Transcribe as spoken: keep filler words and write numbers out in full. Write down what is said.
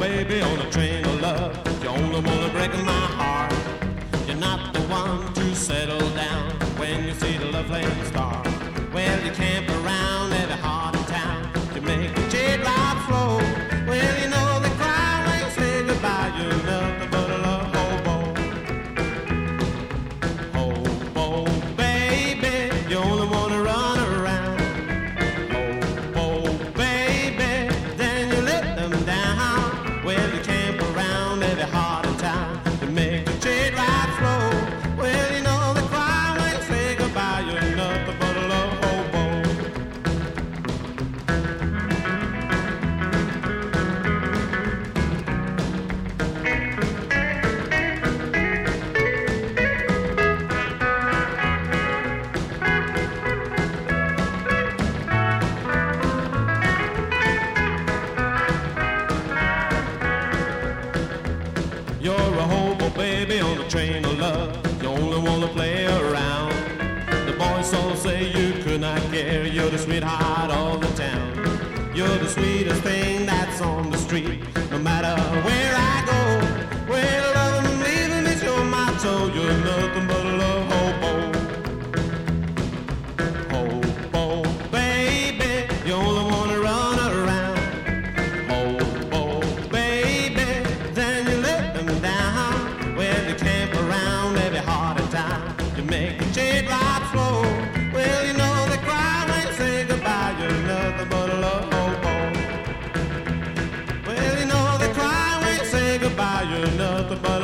baby, on a train of love. You only wanna break my heart. You're not the one to settle down when you see the love flame star. Well, you camp around every heart in town to make the teardrop flow. Well, you know they cry when you say goodbye. You're nothing but a love hobo. Hobo, baby, you only wanna run around. Hobo, baby, then you let them down. Well, you camp around every heart in town to make the teardrop flow. Well, you know they cry when you say goodbye. You're nothing but a love hobo. You're a hobo, baby, on a train of love. You only wanna play around. The boys all say you could not care. You're the sweetheart of the town. You're the sweetest thing that's on the street. No matter where I go, where love and leaving is your motto. You're nothing but a love hobo. Hobo, baby, you only wanna run around. Hobo, baby, then you let them down. Well, you camp around every heart in town. You make the teardrops flow. Well, you know they cry when you say goodbye. You're nothing but a love hobo. Well, you know they cry when you say goodbye. You're nothing but